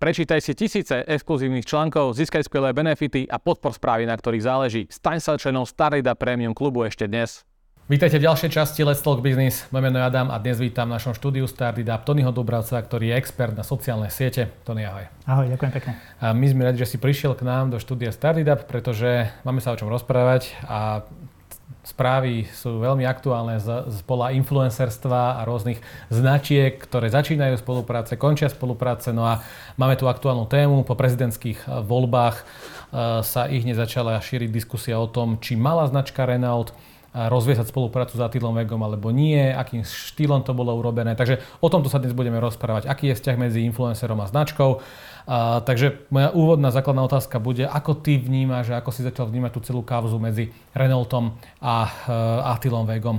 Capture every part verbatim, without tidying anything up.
Prečítaj si tisíce exkluzívnych článkov, získaj skvelé benefity a podpor správy, na ktorých záleží. Staň sa členom StartitUp Premium klubu ešte dnes. Vítajte v ďalšej časti Let's Talk Business. Moje meno je Adam a dnes vítam v našom štúdiu StartitUp Tonyho Dubravca, ktorý je expert na sociálne siete. Tony, ahoj. Ahoj, ďakujem pekne. A my sme radi, že si prišiel k nám do štúdia StartitUp, pretože máme sa o čom rozprávať a správy sú veľmi aktuálne z, z pola influencerstva a rôznych značiek, ktoré začínajú spolupráce, končia spolupráce. No a máme tu aktuálnu tému. Po prezidentských voľbách e, sa ich nezačala šíriť diskusia o tom, či mala značka Renault rozviesať spoluprácu s Attilom Vegom alebo nie, akým štýlom to bolo urobené. Takže o tomto sa dnes budeme rozprávať, aký je vzťah medzi influencerom a značkou. A, takže moja úvodná základná otázka bude, ako ty vnímaš, ako si začal vnímať tú celú kauzu medzi Renaultom a uh, Attilom Vegom?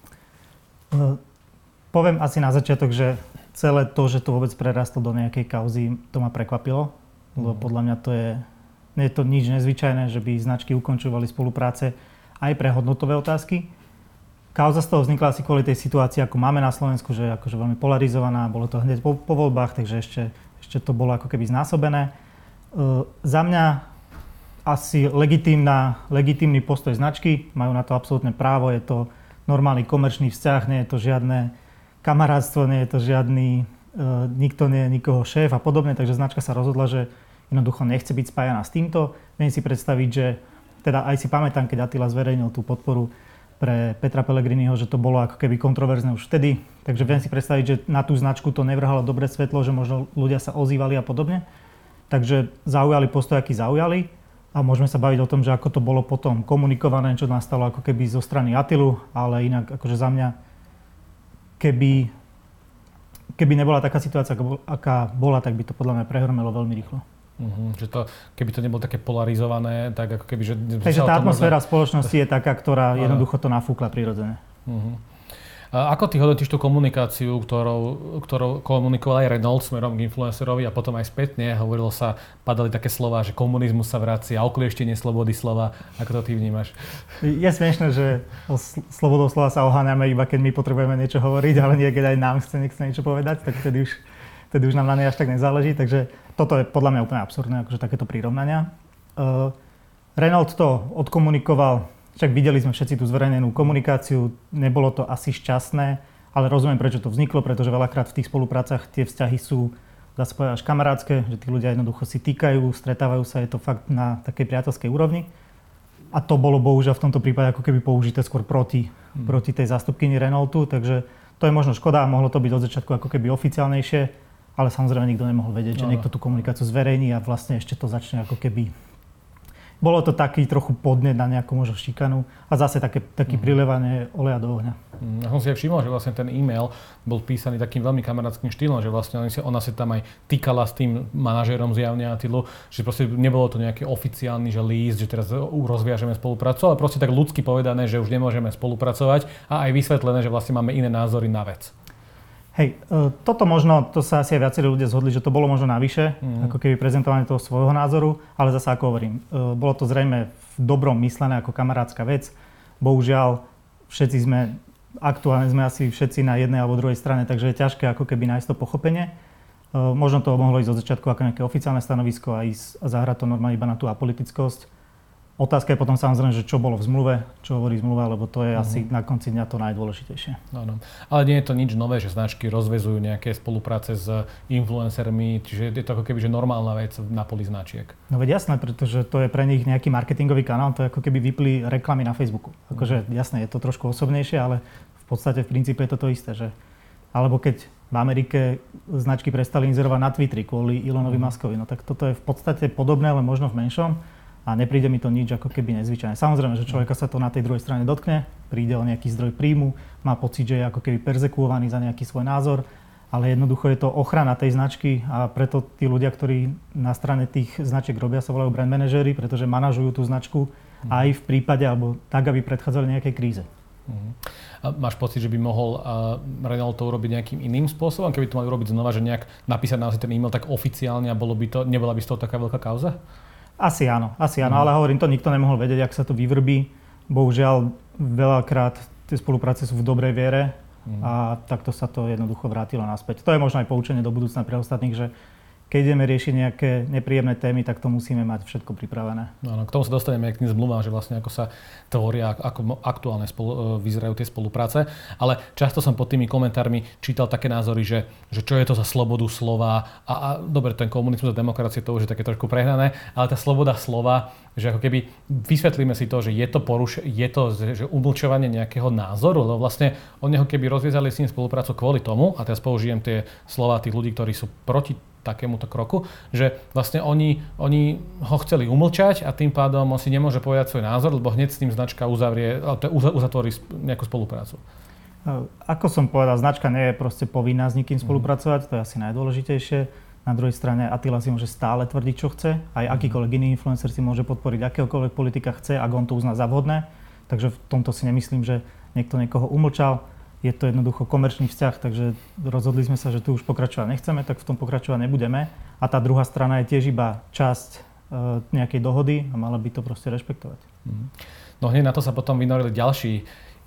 Uh, poviem asi na začiatok, že celé to, že to vôbec prerastlo do nejakej kauzy, to ma prekvapilo. Mm. Lebo podľa mňa to je, nie je to nič nezvyčajné, že by značky ukončovali spolupráce aj pre hodnotové otázky. Kauza z toho vznikla asi kvôli tej situácii, ako máme na Slovensku, že je akože veľmi polarizovaná, bolo to hneď po, po voľbách, takže ešte, ešte to bolo ako keby znásobené. E, za mňa asi legitímna, legitímny postoj značky, majú na to absolútne právo, je to normálny komerčný vzťah, nie je to žiadne kamarátstvo, nie je to žiadny, e, nikto nie je nikoho šéf a podobne, takže značka sa rozhodla, že jednoducho nechce byť spájaná s týmto. Viem si predstaviť, že teda aj si pamätám, keď Attila zverejnil tú podporu pre Petra Pellegriniho, že to bolo ako keby kontroverzné už vtedy. Takže viem si predstaviť, že na tú značku to nevrhalo dobré svetlo, že možno ľudia sa ozývali a podobne. Takže zaujali postoj, aký zaujali. A môžeme sa baviť o tom, že ako to bolo potom komunikované, čo nastalo ako keby zo strany Attilu. Ale inak akože za mňa, keby, keby nebola taká situácia, aká bola, tak by to podľa mňa prehrmelo veľmi rýchlo. Uh-huh. Že to, keby to nebolo také polarizované, tak ako keby... Že Takže tá atmosféra možno v spoločnosti je taká, ktorá jednoducho to nafúkla prirodzene. Uh-huh. A ako ty hodnotíš tú komunikáciu, ktorou, ktorou komunikoval aj Renault smerom k influencerovi a potom aj spätne? Hovorilo sa, padali také slová, že komunizmus sa vracia, oklieštenie slobody slova. Ako to ty vnímaš? Je smiešné, že o slobodou slova sa oháňame iba keď my potrebujeme niečo hovoriť, ale nie keď aj nám chce niekto niečo povedať, tak vtedy už, vtedy už nám na nej až tak nezáleží. Takže toto je podľa mňa úplne absurdné, akože takéto prirovnania. Uh, Renault to odkomunikoval, však videli sme všetci tú zverejnenú komunikáciu, nebolo to asi šťastné, ale rozumiem, prečo to vzniklo, pretože veľakrát v tých spoluprácach tie vzťahy sú, dá sa povedať, až kamarátske, že tí ľudia jednoducho si týkajú, stretávajú sa, je to fakt na takej priateľskej úrovni. A to bolo bohužiaľ v tomto prípade ako keby použité skôr proti, hmm. proti tej zástupkyni Renaultu, takže to je možno škoda, mohlo to byť od začiatku ako keby oficiálnejšie. Ale samozrejme nikto nemohol vedieť, že no, niekto tú komunikáciu zverejní a vlastne ešte to začne ako keby... Bolo to taký trochu podnet na nejakú možno šikanu a zase také, taký mm. prilevanie oleja do ohňa. Mm, ja som si aj všimol, že vlastne ten e-mail bol písaný takým veľmi kamarátskym štýlom, že vlastne ona si tam aj týkala s tým manažérom zjavne Attilu, že proste nebolo to nejaký oficiálny že líst, že teraz rozviažeme spoluprácu, ale proste tak ľudsky povedané, že už nemôžeme spolupracovať a aj vysvetlené, že vlastne máme iné názory na vec. Hej, toto možno, to sa asi aj viacerí ľudia zhodli, že to bolo možno navyše, mm. ako keby prezentovanie toho svojho názoru, ale zase ako hovorím, bolo to zrejme v dobrom myslené ako kamarátska vec. Bohužiaľ, všetci sme, aktuálne sme asi všetci na jednej alebo druhej strane, takže je ťažké ako keby nájsť to pochopenie. Možno to mohlo ísť od začiatku ako nejaké oficiálne stanovisko a ísť a zahrať to normálne iba na tú apolitickosť. Otázka je potom samozrejme, že čo bolo v zmluve, čo hovorí zmluva, lebo to je uh-huh. asi na konci dňa to najdôležitejšie. Áno. Ale nie je to nič nové, že značky rozvezujú nejaké spolupráce s influencermi, čiže je to ako keby že normálna vec na poli značiek. No veď jasné, pretože to je pre nich nejaký marketingový kanál, to je ako keby vypli reklamy na Facebooku. Akože jasné, je to trošku osobnejšie, ale v podstate v princípe je to to isté, že alebo keď v Amerike značky prestali inzerovať na Twitteri kvôli Elonovi uh-huh. Muskovi, no tak toto je v podstate podobné, ale možno v menšom. A nepríde mi to nič ako keby nezvyčajné. Samozrejme, že človeka sa to na tej druhej strane dotkne, príde o nejaký zdroj príjmu, má pocit, že je ako keby perzekuovaný za nejaký svoj názor, ale jednoducho je to ochrana tej značky a preto tí ľudia, ktorí na strane tých značiek robia, sa volajú brand manažéri, pretože manažujú tú značku aj v prípade, alebo tak, aby predchádzali nejakej kríze. Uh-huh. A máš pocit, že by mohol uh, Renault to urobiť nejakým iným spôsobom, keby to mali urobiť znova, že nejak napísať na ten e-mail tak oficiálne a bolo by to, nebola by z toho taká veľká kauza? Asi áno, asi áno, mm. ale hovorím, to nikto nemohol vedieť, ak sa to vyvrbí. Bohužiaľ, veľakrát tie spolupráce sú v dobrej viere mm. a takto sa to jednoducho vrátilo naspäť. To je možno aj poučenie do budúcna pre ostatných, že keď ideme riešiť nejaké nepríjemné témy, tak to musíme mať všetko pripravené. No, k tomu sa dostaneme aj k tým zmluvám, že vlastne ako sa tvoria, ako aktuálne spolu, vyzerajú tie spolupráce. Ale často som pod tými komentármi čítal také názory, že, že čo je to za slobodu slova. A, a dobre, ten komunizmus a demokracie, to už je také trošku prehnané, ale tá sloboda slova, že ako keby vysvetlíme si to, že je to poruš- je to že umlčovanie nejakého názoru, lebo vlastne oni ho keby rozviezali s tým spoluprácu kvôli tomu, a teraz použijem tie slova tých ľudí, ktorí sú proti takémuto kroku, že vlastne oni, oni ho chceli umlčať a tým pádom on si nemôže povedať svoj názor, lebo hneď s tým značka uzavrie, uzatvorí nejakú spoluprácu. Ako som povedal, značka nie je proste povinná s nikým spolupracovať, to je asi najdôležitejšie. Na druhej strane Attila si môže stále tvrdiť, čo chce. Aj akýkoľvek iný influencer si môže podporiť akéhokoľvek politika chce, ak on to uzná za vhodné. Takže v tomto si nemyslím, že niekto niekoho umlčal. Je to jednoducho komerčný vzťah, takže rozhodli sme sa, že tu už pokračovať nechceme, tak v tom pokračovať nebudeme. A tá druhá strana je tiež iba časť e, nejakej dohody a mala by to proste rešpektovať. No hneď na to sa potom vynorili ďalší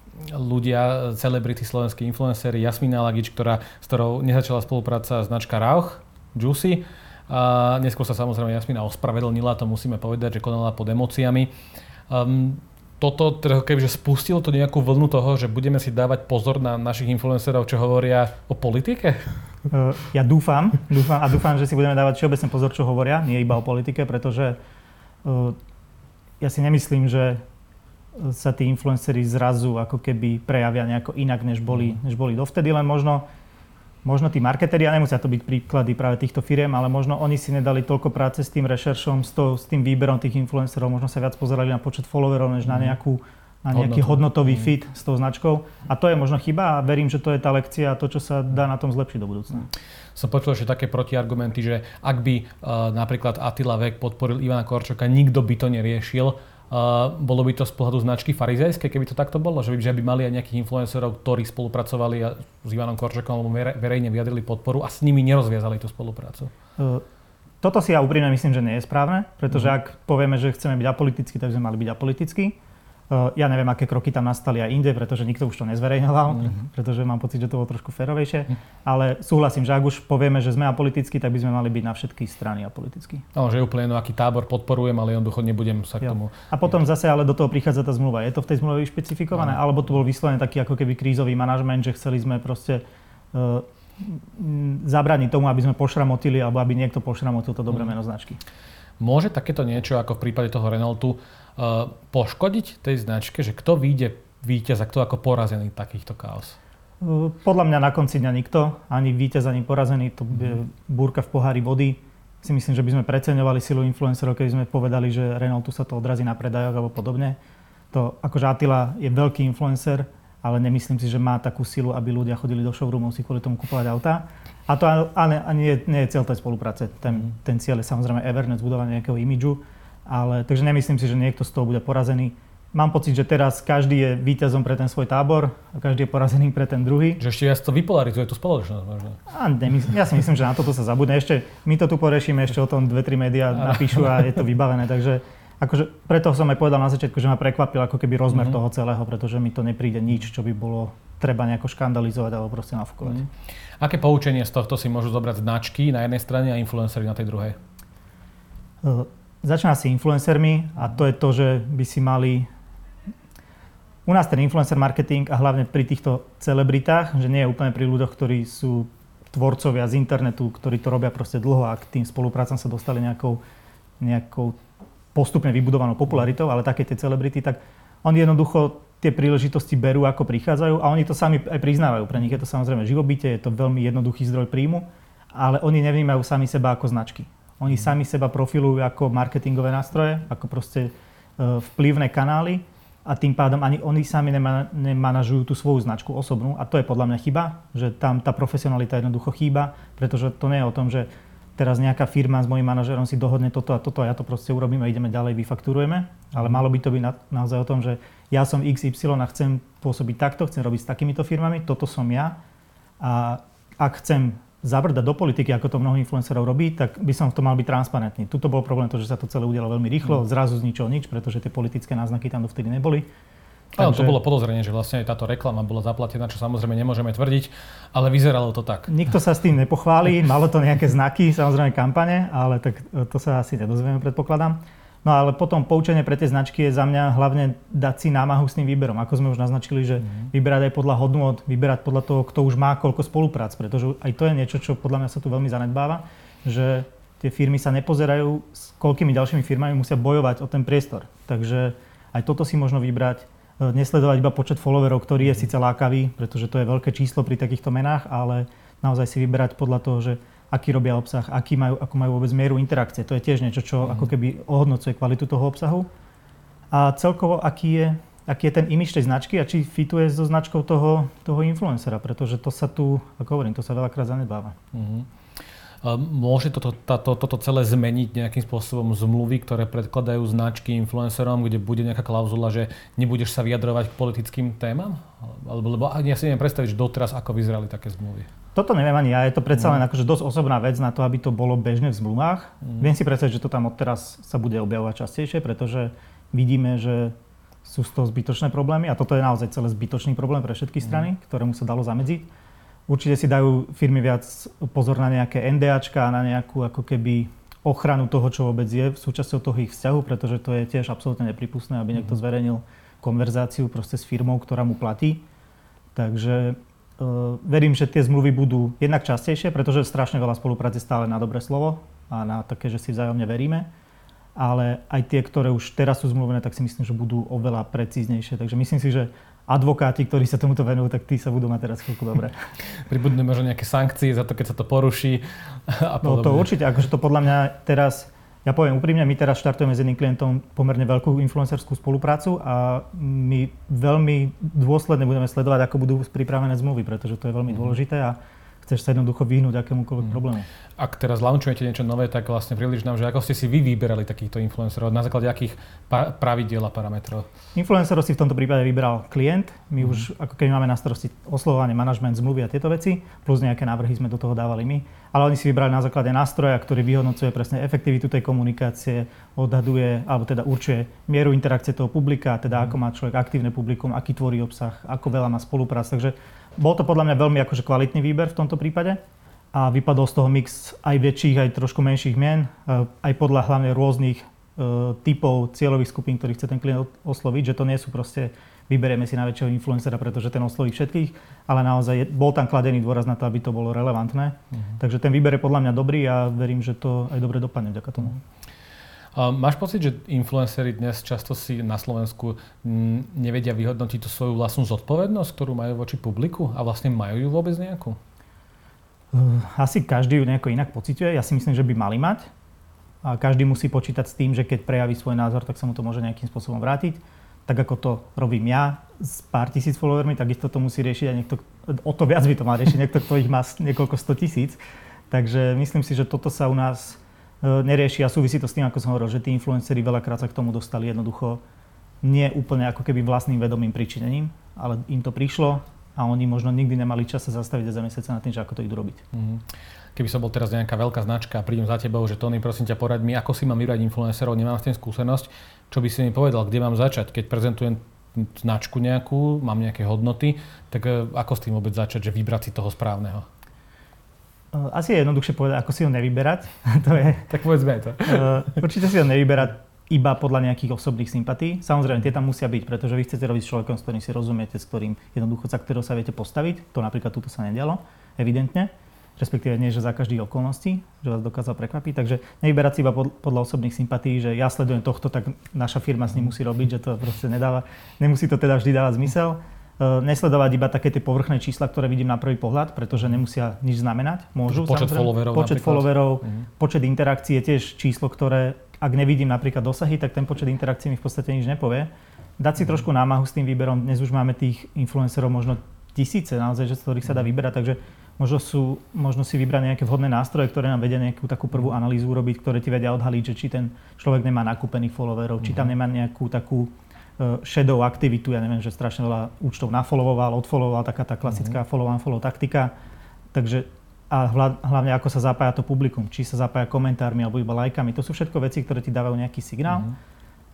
ľudia, celebrity, slovenskí influenceri, Jasmína Lagič, ktorá, s ktorou nezačala spolupráca značka Rauch, Juicy. A neskôr sa samozrejme Jasmína ospravedlnila, to musíme povedať, že konala pod emóciami. Um, Toto, teda kebyže spustilo to nejakú vlnu toho, že budeme si dávať pozor na našich influencerov, čo hovoria o politike? Uh, ja dúfam, dúfam a dúfam, že si budeme dávať všeobecne pozor, čo hovoria, nie iba o politike, pretože uh, ja si nemyslím, že sa tí influenceri zrazu ako keby prejavia nejako inak, než boli, než boli dovtedy, len možno Možno tí marketéri, a nemusia to byť príklady práve týchto firiem, ale možno oni si nedali toľko práce s tým rešeršom, s, to, s tým výberom tých influencerov, možno sa viac pozerali na počet followerov, než na, nejakú, na nejaký hodnotový mm. fit s tou značkou. A to je možno chyba a verím, že to je tá lekcia a to, čo sa dá na tom zlepšiť do budúcna. Som počul ešte také protiargumenty, že ak by uh, napríklad Attila Vek podporil Ivana Korčoka, nikto by to neriešil. Uh, bolo by to z pohľadu značky farizejské, keby to takto bolo? Že by, že by mali aj nejakých influencerov, ktorí spolupracovali a s Ivanom Korčokom alebo verejne vyjadrili podporu a s nimi nerozviazali tú spoluprácu? Uh, toto si ja úprimne myslím, že nie je správne, pretože uh-huh. ak povieme, že chceme byť apolitickí, tak by sme mali byť apolitickí. Uh, ja neviem, aké kroky tam nastali aj inde, pretože nikto už to nezverejňoval, uh-huh. pretože mám pocit, že to bolo trošku férovejšie. Uh-huh. Ale súhlasím, že ak už povieme, že sme apolitickí, tak by sme mali byť na všetky strany apolitickí. No, že úplne no, aký tábor podporujem, ale jednoducho nebudem sa k tomu... A potom zase ale do toho prichádza tá zmluva. Je to v tej zmluve špecifikované? Uh-huh. Alebo to bol vyslovený taký ako keby krízový manažment, že chceli sme proste uh, zabrániť tomu, aby sme pošramotili, alebo aby niekto pošramotil to dobré uh-huh. meno značky. Môže takéto niečo, ako v prípade toho Renaultu, Uh, poškodiť tej značke, že kto vyjde víťaz a kto ako porazený takýchto chaos? Uh, podľa mňa na konci dňa nikto, ani víťaz, ani porazený, to bude búrka v pohári vody. Si myslím, že by sme preceňovali silu influencerov, keby sme povedali, že Renaultu sa to odrazí na predajoch alebo podobne. To, akože Attila je veľký influencer, ale nemyslím si, že má takú silu, aby ľudia chodili do showroomov si kvôli tomu kupovať autá. A to ani, ani nie, nie je cieľ tej spolupráce. Ten, ten cieľ je samozrejme awareness, budovanie nejakého imidžu. Ale, takže nemyslím si, že niekto z toho bude porazený. Mám pocit, že teraz každý je víťazom pre ten svoj tábor a každý je porazený pre ten druhý. Že ešte viac to vypolarizuje tú spoločnosť možno. A nemyslím, ja si myslím, že na toto sa zabudne. Ešte my to tu porešíme, ešte o tom dve tri médiá napíšu a je to vybavené. Takže akože, preto som aj povedal na začiatku, že ma prekvapil ako keby rozmer mm-hmm. toho celého, pretože mi to nepríde nič, čo by bolo treba nejako škandalizovať alebo proste nafúkovať. Mm-hmm. Aké poučenie z tohto si môžu zobrať značky na jednej strane a influenceri na tej druhej? Uh, Začína si influencermi a to je to, že by si mali... U nás ten influencer marketing a hlavne pri týchto celebritách, že nie je úplne pri ľuďoch, ktorí sú tvorcovia z internetu, ktorí to robia proste dlho a k tým spoluprácam sa dostali nejakou, nejakou postupne vybudovanou popularitou, ale také tie celebrity, tak oni jednoducho tie príležitosti berú, ako prichádzajú a oni to sami aj priznávajú. Pre nich je to samozrejme živobytie, je to veľmi jednoduchý zdroj príjmu, ale oni nevnímajú sami seba ako značky. Oni sami seba profilujú ako marketingové nástroje, ako proste vplyvné kanály a tým pádom ani oni sami nema, nemanažujú tú svoju značku osobnú a to je podľa mňa chyba, že tam tá profesionalita jednoducho chýba, pretože to nie je o tom, že teraz nejaká firma s mojím manažerom si dohodne toto a toto a ja to proste urobím a ideme ďalej, vyfakturujeme, ale malo by to byť na, naozaj o tom, že ja som iks ypsilon a chcem pôsobiť takto, chcem robiť s takýmito firmami, toto som ja a ak chcem zabrdať do politiky, ako to mnoho influencerov robí, tak by som v tom mal byť transparentný. Tuto bol problém to, že sa to celé udialo veľmi rýchlo, zrazu z ničoho nič, pretože tie politické náznaky tam dovtedy neboli. Áno, to bolo podozrenie, že vlastne aj táto reklama bola zaplatená, čo samozrejme nemôžeme tvrdiť, ale vyzeralo to tak. Nikto sa s tým nepochválí, malo to nejaké znaky, samozrejme kampane, ale tak to sa asi nedozvieme, predpokladám. No ale potom poučenie pre tie značky je za mňa hlavne dať si námahu s tým výberom. Ako sme už naznačili, že mm. vyberať aj podľa hodnôt, vyberať podľa toho, kto už má koľko spoluprác, pretože aj to je niečo, čo podľa mňa sa tu veľmi zanedbáva, že tie firmy sa nepozerajú, s koľkými ďalšími firmami musia bojovať o ten priestor. Takže aj toto si možno vybrať, nesledovať iba počet followerov, ktorý je síce lákavý, pretože to je veľké číslo pri takýchto menách, ale naozaj si vyberať podľa toho, že aký robia obsah, aký majú, ako majú vôbec mieru interakcie. To je tiež niečo, čo ako keby ohodnocuje kvalitu toho obsahu. A celkovo, aký je, aký je ten imidž tej značky a či fituje so značkou toho, toho influencera, pretože to sa tu, ako hovorím, to sa veľakrát zanedbáva. Mm-hmm. Môže toto, táto, toto celé zmeniť nejakým spôsobom zmluvy, ktoré predkladajú značky influencerom, kde bude nejaká klauzula, že nebudeš sa vyjadrovať k politickým témam? Lebo, lebo ja si neviem predstaviť, že doteraz ako vyzerali také zmluvy. Toto neviem ani ja, je to predsa len akože dosť osobná vec na to, aby to bolo bežné v zmluvách. Mm. Viem si predstaviť, že to tam odteraz sa bude objavovať častejšie, pretože vidíme, že sú z toho zbytočné problémy a toto je naozaj celé zbytočný problém pre všetky strany, mm. ktorému sa dalo zamedziť. Určite si dajú firmy viac pozor na nejaké NDAčka a na nejakú ako keby ochranu toho, čo vôbec je súčasťou toho ich vzťahu, pretože to je tiež absolútne nepripustné, aby niekto zverejnil konverzáciu proste s firmou, ktorá mu platí. Takže uh, verím, že tie zmluvy budú jednak častejšie, pretože strašne veľa spolupráce stále na dobré slovo a na také, že si vzájomne veríme. Ale aj tie, ktoré už teraz sú zmluvené, tak si myslím, že budú oveľa precíznejšie. Takže myslím si, že advokáti, ktorí sa tomuto venujú, tak tí sa budú mať teraz chvíľku dobre. Pribudnú možno nejaké sankcie za to, keď sa to poruší a podobne. No to určite, akože to podľa mňa teraz, ja poviem úprimne, my teraz štartujeme s jedným klientom pomerne veľkú influencerskú spoluprácu a my veľmi dôsledne budeme sledovať, ako budú pripravené zmluvy, pretože to je veľmi dôležité a chceš sa jednoducho vyhnúť akémukoľvek problému. Ak teraz launchujete niečo nové, tak vlastne príliš nám, že ako ste si vy vyberali takýchto influencerov, na základe akých pa- pravidiel a parametrov? Influencerov si v tomto prípade vybral klient. My mm. už ako keby máme na starosti oslovovanie, manažment, zmluvy a tieto veci, plus nejaké návrhy sme do toho dávali my. Ale oni si vybrali na základe nástroja, ktorý vyhodnocuje presne efektivitu tej komunikácie, odhaduje, alebo teda určuje mieru interakcie toho publika, teda mm. ako má človek aktívne publikum, aký tvorí obsah, ako veľa má spoluprác. Takže bol to podľa mňa veľmi akože kvalitný výber v tomto prípade a vypadol z toho mix aj väčších, aj trošku menších mien, aj podľa hlavne rôznych uh, typov cieľových skupín, ktorých chce ten klient osloviť, že to nie sú proste vyberieme si najväčšieho influencera, pretože ten osloví všetkých, ale naozaj je, bol tam kladený dôraz na to, aby to bolo relevantné. Uh-huh. Takže ten výber je podľa mňa dobrý a verím, že to aj dobre dopadne vďaka tomu. Uh, máš pocit, že influenceri dnes často si na Slovensku m, nevedia vyhodnotiť tú svoju vlastnú zodpovednosť, ktorú majú voči publiku a vlastne majú ju vôbec nejakú? Uh, asi každý ju nejako inak pociťuje. Ja si myslím, že by mali mať. A každý musí počítať s tým, že keď prejaví svoj názor, tak sa mu to môže nejakým spôsobom vrátiť. Tak ako to robím ja s pár tisíc followermi, tak isto to musí riešiť a niekto, o to viac by to mal riešiť, niekto, kto ich má niekoľko sto tisíc. Takže myslím si, že toto sa u nás nerieši a súvisí to s tým, ako som hovoril, že tí influenceri veľakrát sa k tomu dostali jednoducho nie úplne ako keby vlastným vedomým pričinením, ale im to prišlo a oni možno nikdy nemali čas sa zastaviť a zamyslieť sa nad tým, že ako to idú robiť. Mm-hmm. Keby som bol teraz nejaká veľká značka a prídem za tebou, že Tony, prosím ťa, poraď mi, ako si mám vybrať influencerov, nemám s tým skúsenosť, čo by si mi povedal, kde mám začať, keď prezentujem značku nejakú, mám nejaké hodnoty, tak ako s tým vôbec začať, že vybrať si toho správneho? Asi je jednoduchšie povedať, ako si ho nevyberať. to je, tak povedzme to. Určite si ho nevyberať iba podľa nejakých osobných sympatí. Samozrejme, tie tam musia byť, pretože vy chcete robiť s človekom, s ktorým si rozumiete, s ktorým jednoducho za ktorého sa viete postaviť. To napríklad tuto sa nedialo, evidentne. Respektíve nie, že za každých okolností, že vás dokázal prekvapiť. Takže nevyberať si iba podľa osobných sympatí, že ja sledujem tohto, tak naša firma s ním musí robiť, že to proste nedáva. Nemusí to teda vždy dávať zmysel. Nesledovať iba také tie povrchné čísla, ktoré vidím na prvý pohľad, pretože nemusia nič znamenať. Môžu, počet followerov, počet, followerov uh-huh. počet interakcií je tiež číslo, ktoré, ak nevidím napríklad dosahy, tak ten počet interakcií mi v podstate nič nepovie. Dať si uh-huh. trošku námahu s tým výberom. Dnes už máme tých influencerov možno tisíce, naozaj, že z ktorých sa dá vyberať, takže možno, sú, možno si vybrať nejaké vhodné nástroje, ktoré nám vedia nejakú takú prvú analýzu urobiť, ktoré ti vedia odhaliť, že či ten človek nemá nakúpených followerov, uh-huh. či tam nemá nejakú takú shadow aktivitu, ja neviem, že strašne veľa účtov nafollowoval, odfollowoval, taká tá klasická mm-hmm. follow-unfollow taktika. Takže a hlavne ako sa zapája to publikum, či sa zapája komentármi alebo iba lajkami, to sú všetko veci, ktoré ti dávajú nejaký signál. Mm-hmm.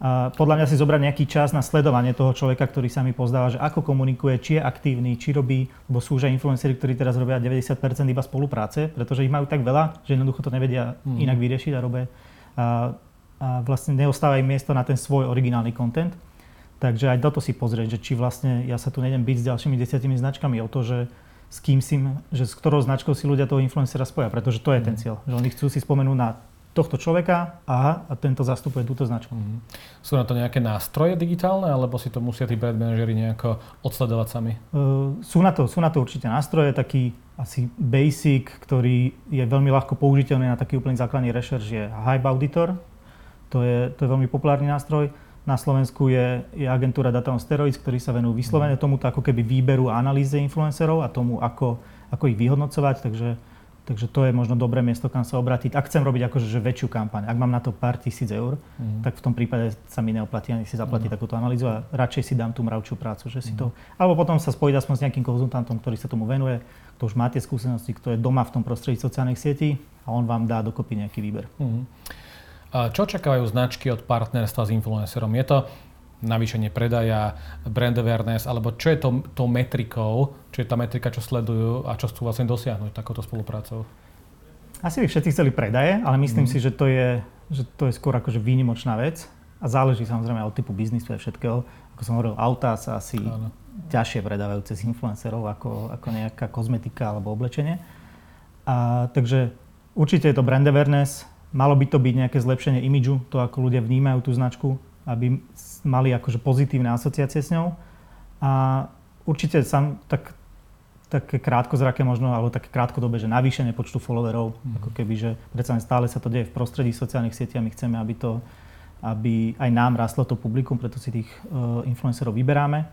A podľa mňa si zobrať nejaký čas na sledovanie toho človeka, ktorý sa mi pozdáva, že ako komunikuje, či je aktívny, či robí, lebo sú už aj influenceri, ktorí teraz robia deväťdesiat percent iba spolupráce, pretože ich majú tak veľa, že jednoducho to nevedia mm. inak vyriešiť a robia a, a vlastne neostáva im miesto na ten svoj originálny content. Takže aj toto si pozrieť, že či vlastne ja sa tu nejdem byť s ďalšími desiatimi značkami o to, že s kým si, že s ktorou značkou si ľudia toho influencera spoja, pretože to je mm. ten cieľ, že oni chcú si spomenúť na tohto človeka, aha, a tento zastupuje túto značku. Mm-hmm. Sú na to nejaké nástroje digitálne, alebo si to musia tí brand manažeri nejako odsledovať sami? Uh, sú, na to, sú na to určite nástroje, taký asi basic, ktorý je veľmi ľahko použiteľný na taký úplný základný rešerš, je Hype Auditor. To je, to je veľmi populárny nástroj. Na Slovensku je, je agentúra Data on Steroids, ktorí sa venujú vyslovene tomuto ako keby výberu a analýze influencerov a tomu, ako, ako ich vyhodnocovať, takže Takže to je možno dobré miesto, kam sa obrátiť. Ak chcem robiť akože že väčšiu kampaň, ak mám na to pár tisíc eur, mm. tak v tom prípade sa mi neoplatí ani si zaplatiť mm. takúto analýzu a radšej si dám tú mravčiu prácu, že si mm. to... Alebo potom sa spojiť aspoň s nejakým konzultantom, ktorý sa tomu venuje, kto už má tie skúsenosti, kto je doma v tom prostredí sociálnych sietí a on vám dá dokopy nejaký výber. Mm. A čo očakávajú značky od partnerstva s influencerom? Je to navýšenie predaja, brand awareness, alebo čo je to, tou metrikou, čo je tá metrika, čo sledujú a čo chcú vlastne dosiahnuť takouto spoluprácou? Asi by všetci chceli predaje, ale myslím mm. si, že to je, že to je skôr akože výnimočná vec a záleží samozrejme od typu biznisu a všetkého. Ako som hovoril, autá sa asi Áno. ťažšie predávajú cez influencerov ako, ako nejaká kozmetika alebo oblečenie. A, takže určite je to brand awareness, malo by to byť nejaké zlepšenie imidžu, to ako ľudia vnímajú tú značku, aby mali akože pozitívne asociácie s ňou. A určite sam tak, také krátkozraké možno, alebo také krátkodobé, že navýšenie počtu followerov, mm. ako keby, že predsa stále sa to deje v prostredí sociálnych sietí a my chceme, aby to, aby aj nám rastlo to publikum, preto si tých uh, influencerov vyberáme.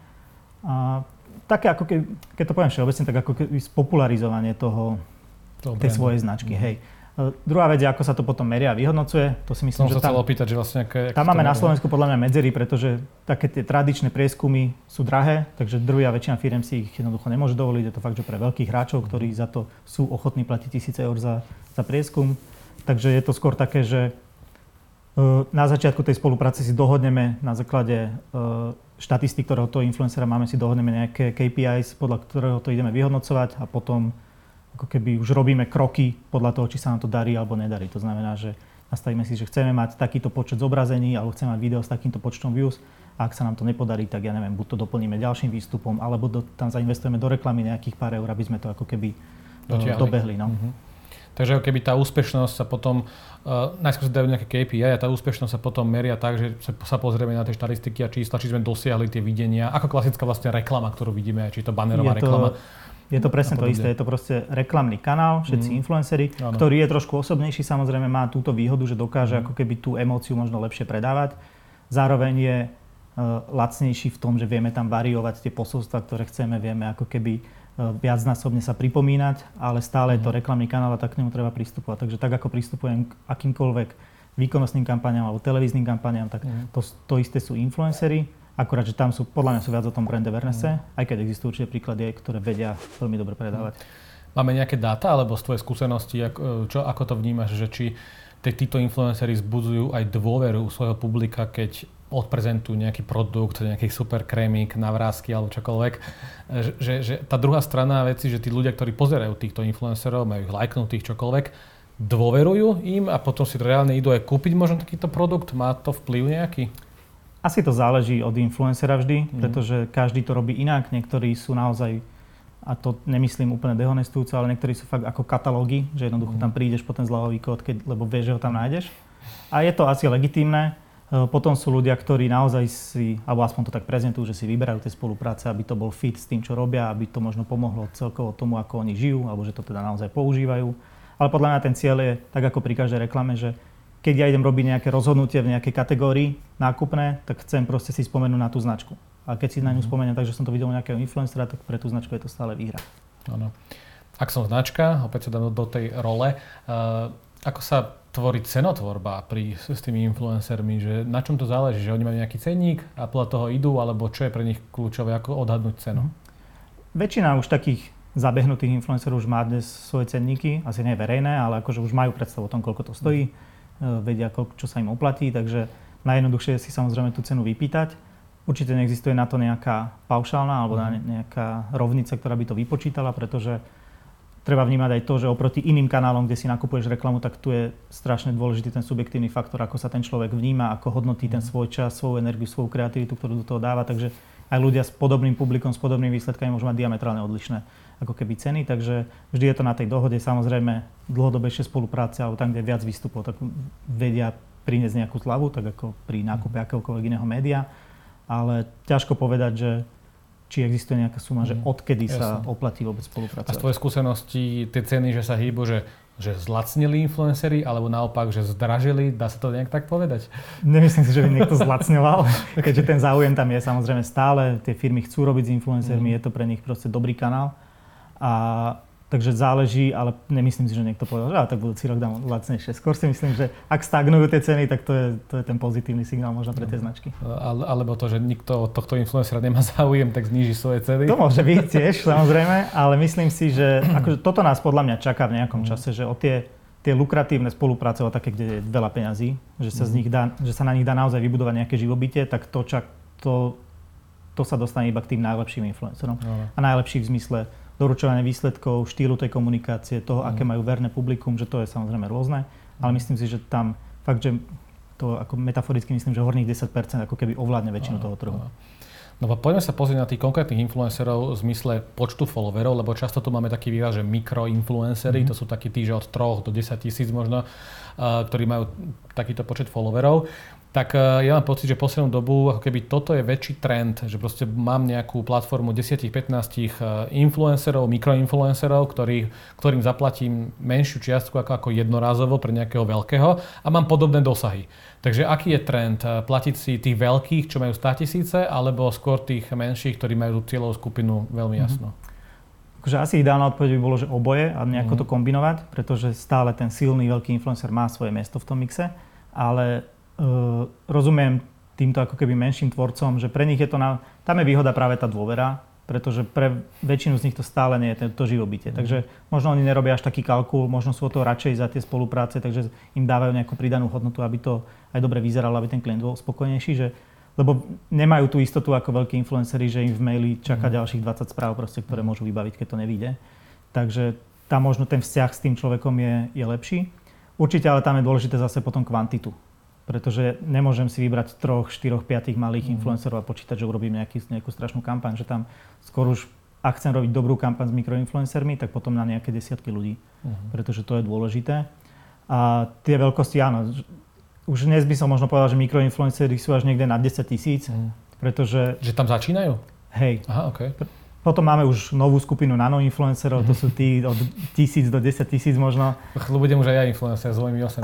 A také ako keby, keď to poviem všeobecne, tak ako keby spopularizovanie toho, toho tej svojej značky, mm. hej. Druhá vec je, ako sa to potom meria a vyhodnocuje. To si myslím, Som že sa tam, opýtať, že vlastne aké, tam máme na Slovensku podľa mňa medzery, pretože také tie tradičné prieskumy sú drahé, takže druhá väčšina firiem si ich jednoducho nemôže dovoliť. Je to fakt, že pre veľkých hráčov, ktorí za to sú ochotní platiť tisíce eur za, za prieskum. Takže je to skôr také, že na začiatku tej spolupráce si dohodneme na základe štatistík, ktorého toho influencera máme, si dohodneme nejaké ká pé ís, podľa ktorého to ideme vyhodnocovať a potom ako keby už robíme kroky podľa toho, či sa nám to darí alebo nedarí. To znamená, že nastavíme si, že chceme mať takýto počet zobrazení alebo chceme mať video s takýmto počtom views a ak sa nám to nepodarí, tak ja neviem, buď to doplníme ďalším výstupom alebo do, tam zainvestujeme do reklamy nejakých pár eur, aby sme to ako keby Dotiahli. dobehli. No. Mm-hmm. Takže keby tá úspešnosť sa potom, uh, najskôr sa dajú nejaké ká pé í a tá úspešnosť sa potom meria tak, že sa pozrieme na tie štatistiky a čísla, či sme dosiahli tie videnia, ako klasická vlastne reklama, ktorú vidíme, či to bannerová je to... reklama. Je to presne to isté, je to proste reklamný kanál, všetci mm. influenceri, ano. Ktorý je trošku osobnejší, samozrejme má túto výhodu, že dokáže mm. ako keby tú emóciu možno lepšie predávať. Zároveň je uh, lacnejší v tom, že vieme tam variovať tie posolstvá, ktoré chceme, vieme ako keby uh, viacnásobne sa pripomínať, ale stále mm. je to reklamný kanál a tak k nemu treba pristupovať. Takže tak ako pristupujem k akýmkoľvek výkonnostným kampaniám alebo televíznym kampaniám, tak mm. to, to isté sú influenceri. Akurát, že tam sú, podľa mňa sú viac o tom brand awarenesse, mm. aj keď existujú určite príklady, ktoré vedia veľmi dobre predávať. Máme nejaké dáta, alebo z tvojej skúsenosti, ako, čo, ako to vnímaš, že či títo influenceri vzbudzujú aj dôveru svojho publika, keď odprezentujú nejaký produkt, nejaký super krémik, navrázky alebo čokoľvek. Že, že tá druhá strana veci, že tí ľudia, ktorí pozerajú týchto influencerov, majú ich lajknutých čokoľvek, dôverujú im a potom si reálne idú aj kúpiť možno takýto produkt? Má to vplyv nejaký? Asi to záleží od influencera vždy, mm. pretože každý to robí inak. Niektorí sú naozaj, a to nemyslím úplne dehonestujúco, ale niektorí sú fakt ako katalógy, že jednoducho mm. tam prídeš po ten zľahový kód, keď, lebo vieš, že ho tam nájdeš. A je to asi legitímne. Potom sú ľudia, ktorí naozaj si, alebo aspoň to tak prezentujú, že si vyberajú tie spolupráce, aby to bol fit s tým, čo robia, aby to možno pomohlo celkovo tomu, ako oni žijú, alebo že to teda naozaj používajú. Ale podľa mňa ten cieľ je, tak ako pri každej reklame, že keď ja idem robiť nejaké rozhodnutie v nejakej kategórii nákupné, tak chcem proste si spomenúť na tú značku. A keď si na ňu spomeniem tak, že som to videl u nejakého influencera, tak pre tú značku je to stále výhra. Áno. Ak som značka, opäť sa dám do tej role, uh, ako sa tvorí cenotvorba pri, s tými influencermi, že na čom to záleží, že oni majú nejaký cenník a podľa toho idú, alebo čo je pre nich kľúčové, ako odhadnúť cenu? Väčšina už takých zabehnutých influencerov už má dnes svoje cenníky, asi nie verejné, ale akože už majú predstavu o tom, koľko to stojí. Vedia, čo sa im oplatí, takže Najjednoduchšie je si samozrejme tú cenu vypýtať. Určite neexistuje na to nejaká paušálna alebo mm. nejaká rovnica, ktorá by to vypočítala, pretože treba vnímať aj to, že oproti iným kanálom, kde si nakupuješ reklamu, tak tu je strašne dôležitý ten subjektívny faktor, ako sa ten človek vníma, ako hodnotí ten svoj čas, svoju energiu, svoju kreativitu, ktorú do toho dáva. Takže aj ľudia s podobným publikom, s podobnými výsledkami môžu mať diametrálne odlišné ako keby ceny. Takže vždy je to na tej dohode. Samozrejme, dlhodobejšie spolupráce alebo tam, kde je viac výstupov, tak vedia priniesť nejakú zľavu, tak ako pri nákupe akéhokoľvek iného média. Ale ťažko povedať, že či existuje nejaká suma, že odkedy sa Jasne. oplatí vôbec spolupracovať. A z tvojej skúsenosti tie ceny, že sa hýbu, že, že zlacnili influenceri, alebo naopak, že zdražili, dá sa to nejak tak povedať? Nemyslím si, že by niekto zlacňoval, keďže ten záujem tam je samozrejme stále. Tie firmy chcú robiť s influencermi, mm. je to pre nich proste dobrý kanál. A takže záleží, ale nemyslím si, že niekto povedal, že á, tak budúci rok dám lacnejšie. Skôr si myslím, že ak stagnujú tie ceny, tak to je, to je ten pozitívny signál možno pre tie značky. Ale, alebo to, že nikto od tohto influencera nemá záujem, tak zníži svoje ceny. To môže byť tiež, samozrejme, ale myslím si, že akože toto nás podľa mňa čaká v nejakom čase, že o tie, tie lukratívne spolupráce, o také, kde je veľa peňazí, že sa, z nich dá, že sa na nich dá naozaj vybudovať nejaké živobytie, tak to, čak, to, to sa dostane iba k tým najlepším influencerom. No. A najlepší v zmysle doručovanie výsledkov, štýlu tej komunikácie, toho, mm. aké majú verné publikum, že to je samozrejme rôzne, ale myslím si, že tam fakt, že to ako metaforicky myslím, že horných desať percent ako keby ovládne väčšinu toho trhu. No poďme sa pozrieť na tých konkrétnych influencerov v zmysle počtu followerov, lebo často tu máme taký výraz, že mikroinfluencery, mm. to sú takí tí, že od troch do desať tisíc možno, uh, ktorí majú takýto počet followerov. Tak ja mám pocit, že poslednú dobu ako keby toto je väčší trend, že proste mám nejakú platformu desať pätnásť influencerov, mikroinfluencerov, ktorý, ktorým zaplatím menšiu čiastku ako, ako jednorázovo pre nejakého veľkého a mám podobné dosahy. Takže aký je trend? Platiť si tých veľkých, čo majú sto tisíce, alebo skôr tých menších, ktorí majú cieľovú skupinu veľmi jasno? Mm-hmm. Akože asi ideálna odpoveď by bolo, že oboje a nejako mm-hmm. to kombinovať, pretože stále ten silný veľký influencer má svoje miesto v tom mixe, ale Uh, rozumiem týmto ako keby menším tvorcom, že pre nich je to, na, tam je výhoda práve tá dôvera, pretože pre väčšinu z nich to stále nie je to, to živobytie. Mm. Takže možno oni nerobia až taký kalkul, možno sú o to radšej za tie spolupráce, takže im dávajú nejakú pridanú hodnotu, aby to aj dobre vyzeralo, aby ten klient bol spokojnejší, že, lebo nemajú tú istotu ako veľkí influenceri, že im v maili čaká mm. ďalších dvadsať správ, proste, ktoré môžu vybaviť, keď to nevyjde. Takže tam možno ten vzťah s tým človekom je, je lepší. Určite, ale tam je dôležité zase potom kvantitu. Pretože nemôžem si vybrať troch, štyroch, piatich malých mm. influencerov a počítať, že urobím nejaký, nejakú strašnú kampaň, že tam skôr už, ak chcem robiť dobrú kampaň s mikroinfluencermi, tak potom na nejaké desiatky ľudí, mm. pretože to je dôležité. A tie veľkosti, áno, už dnes by som možno povedal, že mikroinfluencery sú až niekde nad desať tisíc, mm. pretože... Že tam začínajú? Hej. Aha, okej. Okay. Potom máme už novú skupinu nanoinfluencerov, to sú tí od tisíc do desať tisíc možno. Budem už aj ja influencer s svojimi osem.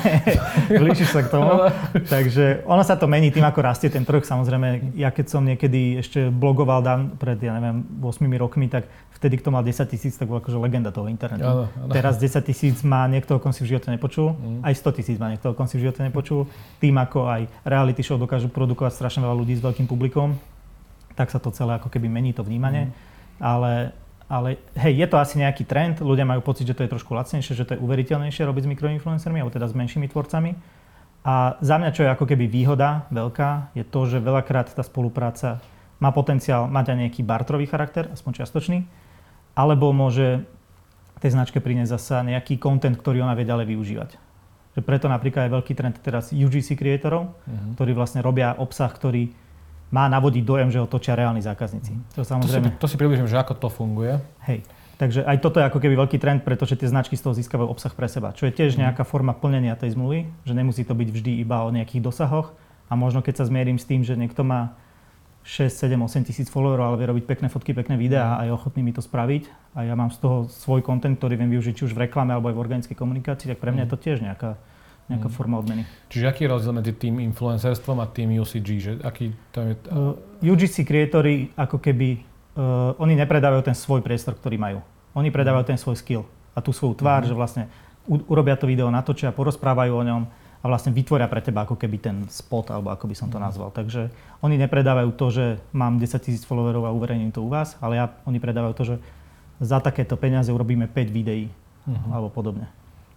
Blížiš sa k tomu. Takže ono sa to mení tým, ako rastie ten trh. Samozrejme, ja keď som niekedy ešte blogoval dan pred, ja neviem, ôsmimi rokmi, tak vtedy, kto mal desať tisíc, tak bol akože legenda toho internetu. Ano, ano. Teraz desať tisíc má niekto, o kom si v živote nepočul. Mm. Aj sto tisíc má niekto, o kom si v živote nepočul. Tým, ako aj reality show dokážu produkovať strašne veľa ľudí s veľkým publikom, tak sa to celé ako keby mení to vnímanie. Mm. Ale, ale hej, je to asi nejaký trend, ľudia majú pocit, že to je trošku lacnejšie, že to je uveriteľnejšie robiť s mikroinfluencermi, alebo teda s menšími tvorcami. A za mňa, čo je ako keby výhoda veľká, je to, že veľakrát tá spolupráca má potenciál mať aj nejaký barterový charakter, aspoň čiastočný, alebo môže tej značke priniesť zasa nejaký content, ktorý ona vie ďalej využívať. Že preto napríklad je veľký trend teraz U G C kreatorov, mm. ktorí vlastne robia obsah, ktorý má navodiť dojem, že ho točia reálni zákazníci. To, samozrejme... to si, si približím, že ako to funguje. Hej. Takže aj toto je ako keby veľký trend, pretože tie značky z toho získavajú obsah pre seba. Čo je tiež nejaká forma plnenia tej zmluvy, že nemusí to byť vždy iba o nejakých dosahoch. A možno keď sa zmierim s tým, že niekto má šesť, sedem, osem tisíc followerov, ale vie robiť pekné fotky, pekné videá a je ochotný mi to spraviť. A ja mám z toho svoj content, ktorý viem využiť či už v reklame alebo aj v organickej komunikácii, tak pre mňa je to tiež nejaká nejaká mm. forma odmeny. Čiže aký je rozdiel medzi tým influencerstvom a tým U C G? Že aký to je... Uh, U G C kreatóri ako keby, uh, oni nepredávajú ten svoj priestor, ktorý majú. Oni predávajú ten svoj skill a tú svoju tvár, mm. že vlastne u- urobia to video, natočia, porozprávajú o ňom a vlastne vytvoria pre teba ako keby ten spot, alebo ako by som to nazval. Takže oni nepredávajú to, že mám desať tisíc followerov a uverejním to u vás, ale ja, oni predávajú to, že za takéto peniaze urobíme päť videí mm. alebo podobne.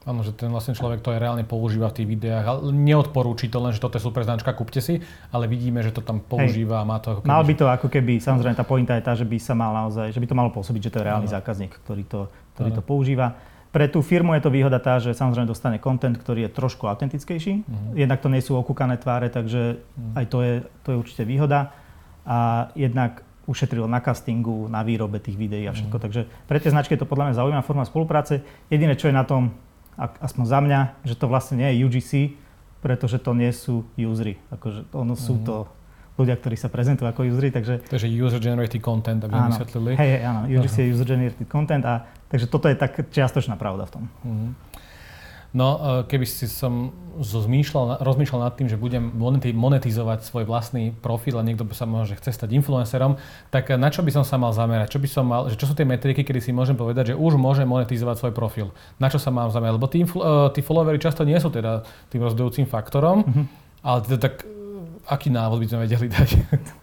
Áno, že ten vlastne človek to aj reálne používa v tých videách, ale neodporúči to len, že toto je super značka, kúpte si, ale vidíme, že to tam používa a má to ako keby... Mal by to ako keby, samozrejme tá pointa je tá, že by sa mal naozaj, že by to malo pôsobiť, že to je reálny Áno. zákazník, ktorý to, ktorý to používa. Pre tú firmu je to výhoda tá, že samozrejme dostane content, ktorý je trošku autentickejší. Uh-huh. Jednak to nie sú okúkané tváre, takže uh-huh. aj to je, to je určite výhoda. A jednak ušetril na castingu, na výrobe tých videí a všetko. Uh-huh. Takže pre tie značky je to podľa mňa zaujímavá forma spolupráce. Jediné, čo je na tom, aspoň za mňa, že to vlastne nie je U G C, pretože to nie sú usery. Akože ono uh-huh. sú to ľudia, ktorí sa prezentujú ako usery, takže... To je user-generated content, aby sme vysvetlili. Hej, hej, áno, U G C uh-huh. je user-generated content a takže toto je tak čiastočná pravda v tom. Uh-huh. No, keby si som zmýšľal, rozmýšľal nad tým, že budem monetizovať svoj vlastný profil a niekto sa možno, že chce stať influencerom, tak na čo by som sa mal zamerať? Čo by som mal, že čo sú tie metriky, kedy si môžem povedať, že už môžem monetizovať svoj profil? Na čo sa mám zamerať? Lebo tí, influ, tí followery často nie sú teda tým rozhodujúcim faktorom, uh-huh. ale teda tak aký návod by sme vedeli dať?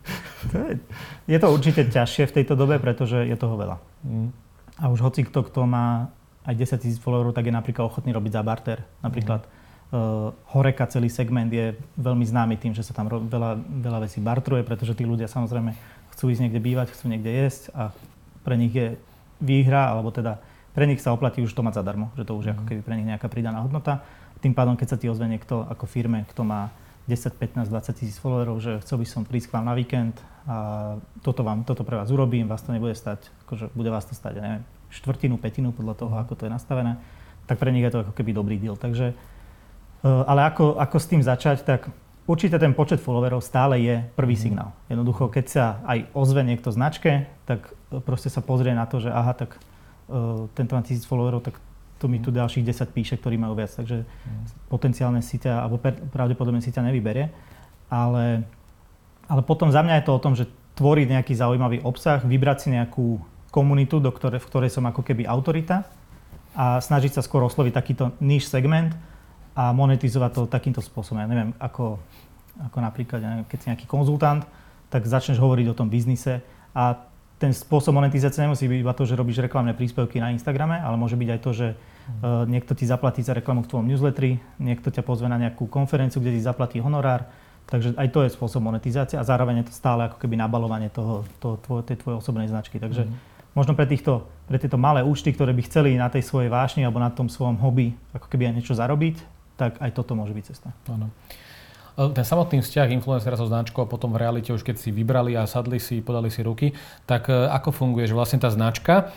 Je to určite ťažšie v tejto dobe, pretože je toho veľa. Mm. A už hoci kto, kto má aj desaťtisíc followerov, tak je napríklad ochotný robiť za barter. Napríklad mm. uh, Horeca, celý segment je veľmi známy tým, že sa tam ro- veľa, veľa vecí bartruje, pretože tí ľudia samozrejme chcú ísť niekde bývať, chcú niekde jesť a pre nich je výhra, alebo teda pre nich sa oplatí už to mať zadarmo, že to už je mm. ako keby pre nich nejaká pridaná hodnota. Tým pádom, keď sa ti ozve niekto ako firme, kto má desať, pätnásť, dvadsať tisíc followerov, že chcel by som prísť k vám na víkend a toto, vám, toto pre vás urobím, vás to nebude stať, akože bude vás to stať, ja neviem, štvrtinu, pätinu podľa toho, ako to je nastavené, tak pre nich je to ako keby dobrý deal. Takže, ale ako, ako s tým začať, tak určite ten počet followerov stále je prvý mm. signál. Jednoducho, keď sa aj ozve niekto značke, tak proste sa pozrie na to, že aha, tak uh, tento má tisíc followerov, tak tu mi tu ďalších desať píše, ktorí majú viac, takže mm. potenciálne si ťa, alebo pravdepodobne si ťa nevyberie. Ale, ale potom za mňa je to o tom, že tvoriť nejaký zaujímavý obsah, vybrať si nejakú komunitu, do ktorej, v ktorej som ako keby autorita a snažiť sa skôr osloviť takýto niche segment a monetizovať to takýmto spôsobom. Ja neviem, ako, ako napríklad, ja neviem, keď si nejaký konzultant, tak začneš hovoriť o tom biznise a ten spôsob monetizácie nemusí byť iba to, že robíš reklamné príspevky na Instagrame, ale môže byť aj to, že uh, niekto ti zaplatí za reklamu v tvojom newsletteri, niekto ťa pozve na nejakú konferenciu, kde ti zaplatí honorár. Takže aj to je spôsob monetizácie a zároveň je to stále ako keby nabalovanie toho, toho tvoj, tej tvojej osobnej značky. Takže mm. možno pre, týchto, pre tieto malé účty, ktoré by chceli na tej svojej vášni alebo na tom svojom hobby ako keby aj niečo zarobiť, tak aj toto môže byť cesta. Áno. Ten samotný vzťah influencera so značkou a potom v realite už keď si vybrali a sadli si, podali si ruky, tak ako funguje, že vlastne tá značka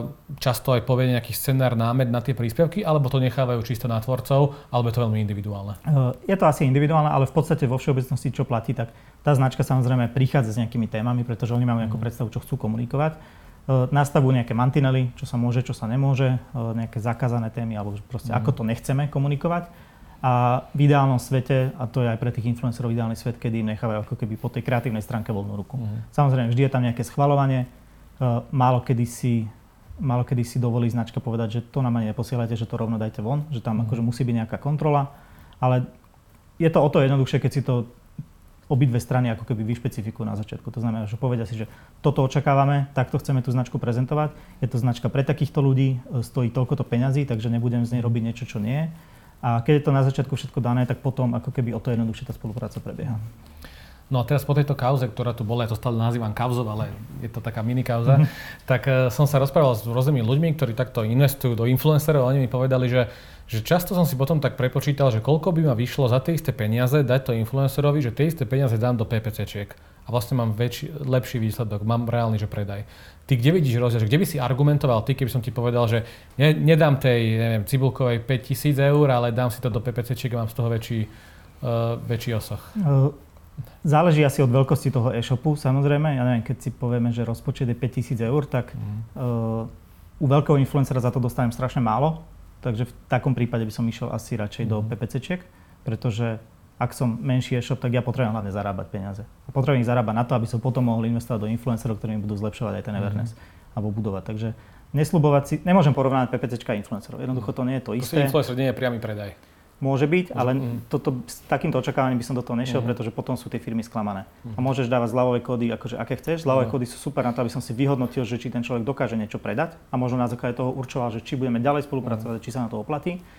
často aj povie nejaký scenár, námed na tie príspevky, alebo to nechávajú čisto na tvorcov, alebo je to veľmi individuálne? Je to asi individuálne, ale v podstate vo všeobecnosti čo platí, tak tá značka samozrejme prichádza s nejakými témami, pretože oni majú nejakú predstavu, čo chcú komunikovať. Nastavujú nejaké mantinely, čo sa môže, čo sa nemôže, nejaké zakázané témy, alebo proste mm. ako to nechceme komunikovať. A v ideálnom svete, a to je aj pre tých influencerov ideálny svet, kedy im nechávajú ako keby po tej kreatívnej stránke voľnú ruku. Mm. Samozrejme, vždy je tam nejaké schvaľovanie. Málo kedy si, málo kedy si dovolí značka povedať, že to nám ani neposielajte, že to rovno dajte von, že tam mm. akože musí byť nejaká kontrola. Ale je to o to jednoduchšie, keď si to obidve strany ako keby vyšpecifikujú na začiatku. To znamená, že povedia si, že toto očakávame, takto chceme tú značku prezentovať. Je to značka pre takýchto ľudí, stojí toľkoto peňazí, takže nebudem z nej robiť niečo, čo nie je. A keď je to na začiatku všetko dané, tak potom ako keby o to jednoduchšie tá spolupráca prebieha. No a teraz po tejto kauze, ktorá tu bola, ja to stále nazývam kauzou, ale je to taká mini kauza, mm-hmm. tak uh, som sa rozprával s rôznymi ľuďmi, ktorí takto investujú do influencerov a oni mi povedali, že, že často som si potom tak prepočítal, že koľko by ma vyšlo za tie isté peniaze dať to influencerovi, že tie isté peniaze dám do PPCčiek. A vlastne mám väčší, lepší výsledok, mám reálny, že predaj. Ty kde vidíš rozdiel, že kde by si argumentoval ty, keby som ti povedal, že ne, nedám tej, neviem, Cibulkovej päťtisíc eur, ale dám si to do PPCčiek a mám z toho väčší, uh, väčší osoch? Uh, záleží asi od veľkosti toho e-shopu, samozrejme. Ja neviem, keď si povieme, že rozpočet je päťtisíc eur, tak mm. uh, u veľkého influencera za to dostanem strašne málo. Takže v takom prípade by som išiel asi radšej mm. do PPCčiek, pretože ak som menší e-shop, tak ja potrebujem hlavne zarábať peniaze. A potrebujem ich zarábať na to, aby som potom mohol investovať do influencerov, ktorí mi budú zlepšovať aj ten awareness mm-hmm. alebo budovať. Takže nesľubovať si, nemôžem porovnať PPCčka a influencerov. Jednoducho to nie je to isté. Influencer nie je priamy predaj. Môže byť, ale mm. toto, s takýmto očakávaním by som do toho nešiel, mm. pretože potom sú tie firmy sklamané. Mm. A môžeš dávať zľavové kódy, akože aké chceš. Zľavové mm. kódy sú super na to, aby som si vyhodnotil, že či ten človek dokáže niečo predať a možno na základe toho určoval, že či budeme ďalej spolupracovať, mm. či sa na to oplatí.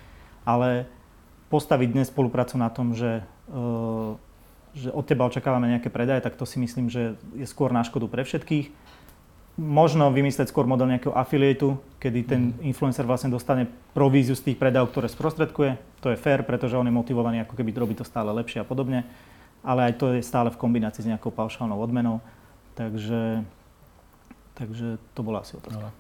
ale postaviť dnes spoluprácu na tom, že, že od teba očakávame nejaké predaje, tak to si myslím, že je skôr na škodu pre všetkých. Možno vymyslieť skôr model nejakého affiliateu, kedy ten influencer vlastne dostane províziu z tých predajov, ktoré sprostredkuje. To je fair, pretože on je motivovaný ako keby robiť to stále lepšie a podobne. Ale aj to je stále v kombinácii s nejakou paušálnou odmenou. Takže, takže to bola asi otázka.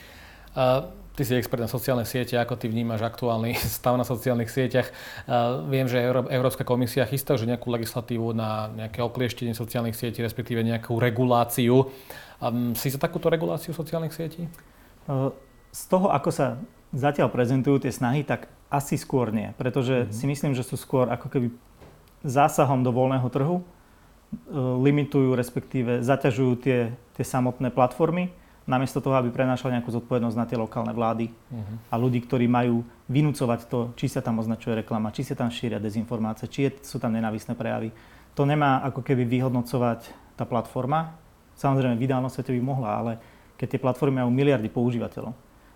Uh, ty si expert na sociálne siete. Ako ty vnímaš aktuálny stav na sociálnych sieťach? Uh, viem, že Euró- Európska komisia chystá už nejakú legislatívu na nejaké oklieštenie sociálnych sietí, respektíve nejakú reguláciu. Um, si za takúto reguláciu sociálnych sietí? Uh, z toho, ako sa zatiaľ prezentujú tie snahy, tak asi skôr nie. Pretože mm-hmm. si myslím, že sú skôr ako keby zásahom do voľného trhu, limitujú, respektíve zaťažujú tie, tie samotné platformy, namiesto toho, aby prenášali nejakú zodpovednosť na tie lokálne vlády uh-huh. a ľudí, ktorí majú vynúcovať to, či sa tam označuje reklama, či sa tam šíria dezinformácie, či je, sú tam nenávistné prejavy. To nemá ako keby vyhodnocovať tá platforma. Samozrejme, v ideálnom svete by mohla, ale keď tie platformy majú miliardy používateľov,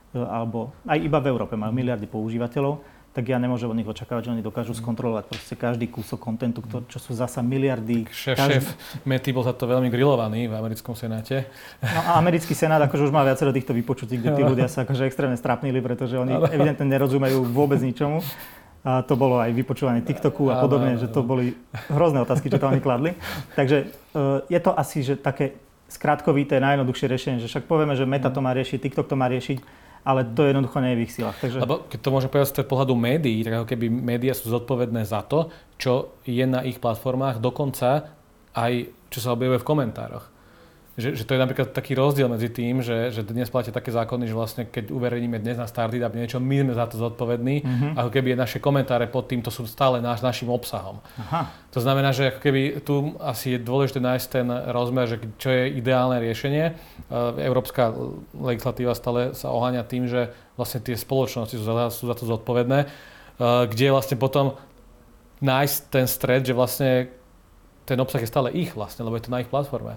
alebo aj iba v Európe majú miliardy používateľov, tak ja nemôžem od nich očakávať, že oni dokážu skontrolovať proste každý kúsok kontentu, čo sú zasa miliardy. Šéf, každý... šéf Mety bol za to veľmi grillovaný v americkom senáte. No a americký senát akože už má viacero týchto vypočutí, kde tí ľudia sa akože extrémne strapnili, pretože oni evidentne nerozumejú vôbec ničomu. A to bolo aj vypočúvanie TikToku a podobne, že to boli hrozné otázky, čo tam oni kladli. Takže je to asi, že také skratkovité, najjednoduchšie riešenie, že však povieme, že Meta to má riešiť, TikTok to má riešiť, ale to jednoducho nie je v ich silách. Takže... Lebo keď to môžem povedať z pohľadu médií, tak ako keby médiá sú zodpovedné za to, čo je na ich platformách, dokonca aj čo sa objavuje v komentároch. Že, že to je napríklad taký rozdiel medzi tým, že, že dnes platia také zákony, že vlastne keď uverejníme dnes na Startup niečo, my sme za to zodpovední, mm-hmm. ako keby naše komentáre pod týmto sú stále náš, našim obsahom. Aha. To znamená, že ako keby tu asi je dôležité nájsť ten rozmer, že čo je ideálne riešenie. Európska legislatíva stále sa oháňa tým, že vlastne tie spoločnosti sú za, sú za to zodpovedné, kde vlastne potom nájsť ten stred, že vlastne ten obsah je stále ich vlastne, lebo je to na ich platforme.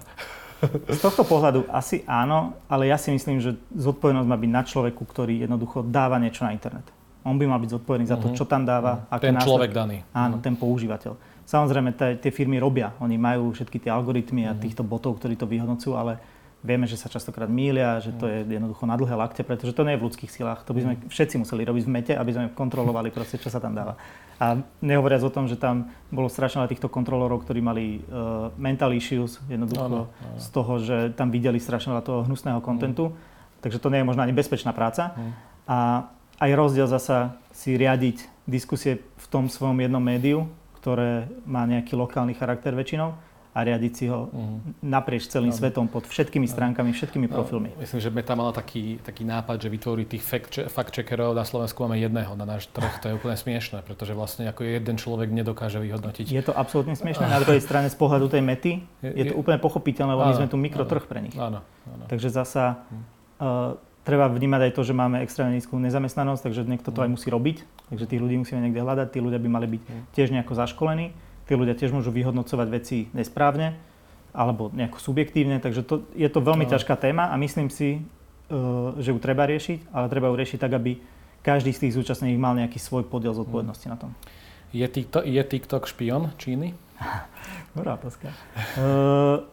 Z tohto pohľadu asi áno, ale ja si myslím, že zodpovednosť má byť na človeku, ktorý jednoducho dáva niečo na internet. On by mal byť zodpovedný za to, čo tam dáva. Uh-huh. Ten človek daný. Áno, uh-huh. ten používateľ. Samozrejme, t- tie firmy robia. Oni majú všetky tie algoritmy a uh-huh. týchto botov, ktorí to vyhodnocujú, ale vieme, že sa častokrát mýlia, že to je jednoducho na dlhé lakte, pretože to nie je v ľudských silách. To by sme všetci museli robiť v Mete, aby sme kontrolovali proste, čo sa tam dáva. A nehovoriac o tom, že tam bolo strašne veľa týchto kontrolórov, ktorí mali uh, mental issues, jednoducho no, no, no. z toho, že tam videli strašne veľa toho hnusného kontentu. Mm. Takže to nie je možno ani bezpečná práca. Mm. A aj rozdiel zasa si riadiť diskusie v tom svojom jednom médiu, ktoré má nejaký lokálny charakter väčšinou, a riadiť si ho uh-huh. naprieč celým no. svetom pod všetkými stránkami, všetkými no. profilmi. Myslím, že Meta mala taký, taký nápad, že vytvorí tých fact-checkerov. Na Slovensku máme jedného na náš trh. To je úplne smiešné, pretože vlastne ako jeden človek nedokáže vyhodnotiť. Je to absolútne smiešné. Na druhej strane z pohľadu tej Mety je, je to úplne pochopiteľné, lebo my sme tu mikrotrh pre nich. Áno, áno. Takže zasa uh, treba vnímať aj to, že máme extrémne nízku nezamestnanosť, takže niekto to aj musí robiť. Takže tých ľudí musíme niekde hľadať. Tí ľudia by mali byť tiež nejako zaškolení. Tí ľudia tiež môžu vyhodnocovať veci nesprávne alebo nejako subjektívne, takže to, je to veľmi no. ťažká téma a myslím si, uh, že ju treba riešiť, ale treba ju riešiť tak, aby každý z tých zúčastnených mal nejaký svoj podiel zodpovednosti hmm. na tom. Je TikTok, je TikTok špion Číny? Dobrá otázka. Uh,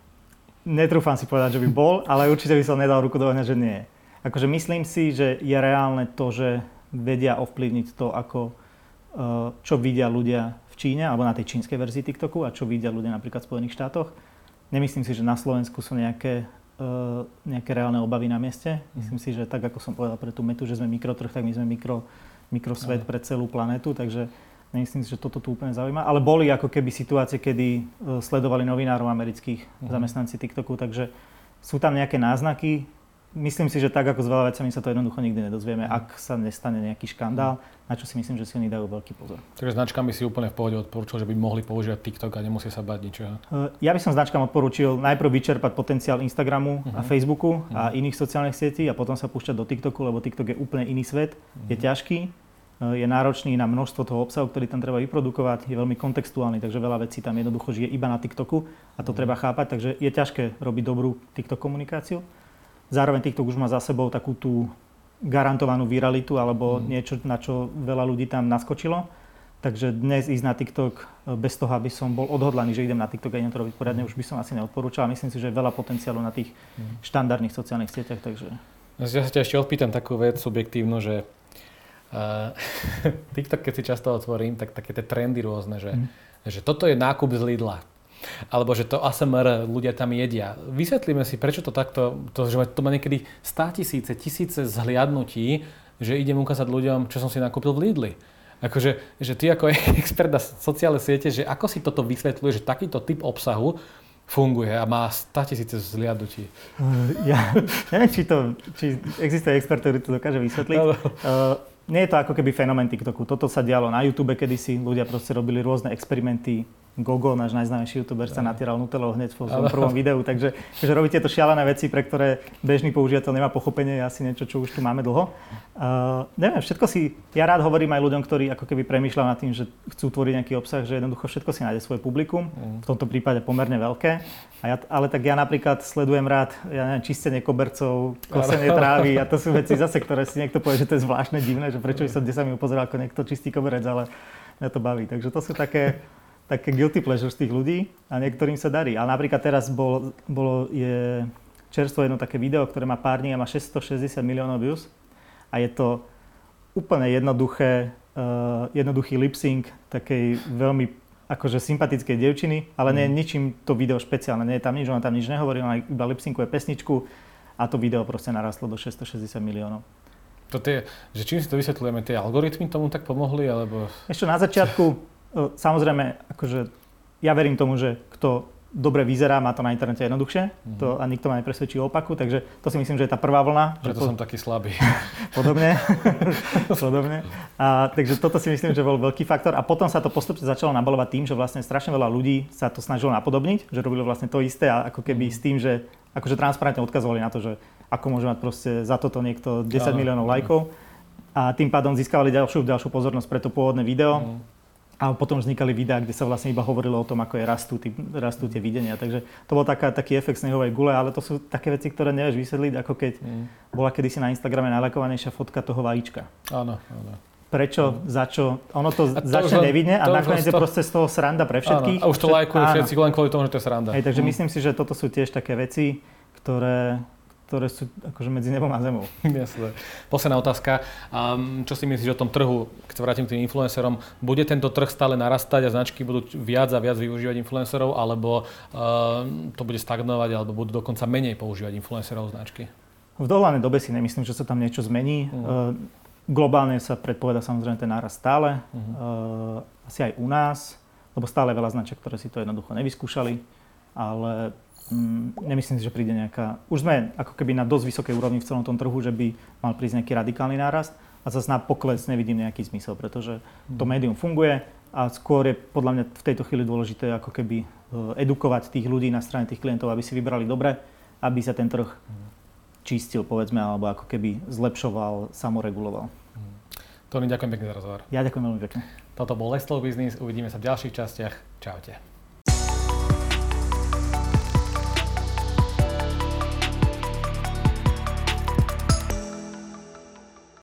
netrúfam si povedať, že by bol, ale určite by som nedal ruku do ohňa, že nie. Akože myslím si, že je reálne to, že vedia ovplyvniť to, ako, uh, čo vidia ľudia Číne, alebo na tej čínskej verzii TikToku a čo vidia ľudia napríklad v Spojených štátoch. Nemyslím si, že na Slovensku sú nejaké, uh, nejaké reálne obavy na mieste. Myslím si, že tak, ako som povedal pre tú Metu, že sme mikrotrh, tak my sme mikro, mikrosvet pre celú planetu, takže nemyslím si, že toto tu úplne zaujíma. Ale boli ako keby situácie, kedy uh, sledovali novinárov amerických uh-huh. zamestnanci TikToku, takže sú tam nejaké náznaky. Myslím si, že tak ako s veľa vecami sa to jednoducho nikdy nedozvieme, ak sa nestane nejaký škandál, na čo si myslím, že si oni dajú veľký pozor. Takže značkám by si úplne v pohode odporúčil, že by mohli používať TikTok a nemusia sa báť ničoho? Ja by som značkám odporúčil najprv vyčerpať potenciál Instagramu uh-huh. a Facebooku uh-huh. a iných sociálnych sietí a potom sa púšťať do TikToku, lebo TikTok je úplne iný svet, uh-huh. je ťažký, je náročný na množstvo toho obsahu, ktorý tam treba vyprodukovať, je veľmi kontextuálny, takže veľa vecí tam jednoducho žije iba na TikToku a to uh-huh. treba chápať, takže je ťažké robiť dobrú TikTok komunikáciu. Zároveň TikTok už má za sebou takú tú garantovanú viralitu alebo Mm. niečo, na čo veľa ľudí tam naskočilo. Takže dnes ísť na TikTok bez toho, aby som bol odhodlaný, že idem na TikTok a idem to robiť poriadne, už by som asi neodporúčal. Myslím si, že je veľa potenciálu na tých štandardných sociálnych sieťach, takže... Ja sa ťa ešte odpýtam takú vec subjektívnu, že uh, TikTok, keď si často otvorím, tak také tie trendy rôzne, že, mm. že toto je nákup z Lidla. Alebo že to á es em er ľudia tam jedia. Vysvetlíme si, prečo to takto, to, že to má niekedy státisíce, tisíce zhliadnutí, že idem ukázať ľuďom, čo som si nakúpil v Lidli. Akože, že ty ako expert na sociálne siete, že ako si toto vysvetľuje, že takýto typ obsahu funguje a má státisíce zhliadnutí? Uh, ja neviem, či, to, či existuje expert, ktorý to dokáže vysvetliť. No, no. Uh, nie je to ako keby fenomén TikToku. Toto sa dialo na YouTube kedysi. Ľudia proste robili rôzne experimenty. Gogo, náš najznámejší youtuber, sa natieral nutelou hneď vo svojom prvom videu. Takže že robíte to šialené veci, pre ktoré bežný používateľ nemá pochopenie, je asi niečo, čo už tu máme dlho. Uh, neviem, všetko si... Ja rád hovorím aj ľuďom, ktorí ako keby premýšľajú nad tým, že chcú tvoriť nejaký obsah, že jednoducho všetko si nájde svoje publikum. V tomto prípade pomerne veľké. A ja, ale tak ja napríklad sledujem rád, ja neviem, čistenie kobercov, kosenie trávy a to sú veci zase, ktoré si niekto povie, že to je zvláštne divné, že prečo by som desať minút pozeral, ako niekto čistí koberec, ale mňa to baví. Takže to sú také... také guilty pleasure z tých ľudí a niektorým sa darí. Ale napríklad teraz bol, bolo, je čerstvo jedno také video, ktoré má pár dní a má šesťstošesťdesiat miliónov views a je to úplne jednoduché, uh, jednoduchý lip sync takej veľmi akože sympatickej dievčiny, ale nie je ničím to video špeciálne, nie je tam nič, ona tam nič nehovorí, ona iba lip syncuje pesničku a to video proste narastlo do šesťstošesťdesiat miliónov. To je, že čím si to vysvetľujeme, tie algoritmy tomu tak pomohli, alebo... Ešte na začiatku samozrejme, akože ja verím tomu, že kto dobre vyzerá, má to na internete jednoduchšie mm-hmm. to, a nikto ma nepresvedčí o opaku, takže to si myslím, že je tá prvá vlna. Že to po... som taký slabý. Podobne. Podobne. A, takže toto si myslím, že bol veľký faktor a potom sa to postupne začalo nabalovať tým, že vlastne strašne veľa ľudí sa to snažilo napodobniť, že robilo vlastne to isté a ako keby mm. s tým, že akože transparentne odkazovali na to, že ako môže mať proste za toto niekto desať miliónov lajkov a tým pádom získavali ďalšiu, ďalšiu pozornosť pre to pôvodné video. Mm. A potom vznikali videá, kde sa vlastne iba hovorilo o tom, ako je rastú, tí, rastú tie videnia. Takže to bol taká, taký efekt snehovej gule, ale to sú také veci, ktoré nevieš vysvetliť, ako keď mm. bola kedysi na Instagrame najlajkovanejšia fotka toho vajíčka. Áno, áno. Prečo, mm. za čo? Ono to, to začne už, nevidne a to nakoniec je to... proste z toho sranda pre všetkých. Áno, a už to lajkujú všetci len kvôli tomu, že to je sranda. Hej, takže mm. myslím si, že toto sú tiež také veci, ktoré... ktoré sú akože medzi nebom a zemou. Jasné. Posledná otázka. Um, čo si myslíš o tom trhu, keď sa vrátim k tým influencerom? Bude tento trh stále narastať a značky budú viac a viac využívať influencerov, alebo um, to bude stagnovať, alebo budú dokonca menej používať influencerov značky? V dohľadnej dobe si nemyslím, že sa tam niečo zmení. Mm. Uh, globálne sa predpovedá samozrejme ten nárast stále. Mm. Uh, asi aj u nás, lebo stále veľa značiek, ktoré si to jednoducho nevyskúšali, ale nemyslím si, že príde nejaká... Už sme ako keby na dosť vysokej úrovni v celom tom trhu, že by mal prísť nejaký radikálny nárast a zase na pokles nevidím nejaký zmysel, pretože to médium funguje a skôr je podľa mňa v tejto chvíli dôležité ako keby edukovať tých ľudí na strane tých klientov, aby si vybrali dobre, aby sa ten trh čistil, povedzme, alebo ako keby zlepšoval, samoreguloval. Tony, ďakujem pekne za rozhovor. Ja ďakujem veľmi pekne. Toto bol Let's Talk Business, uvidíme sa v ďalších častiach. Čaute.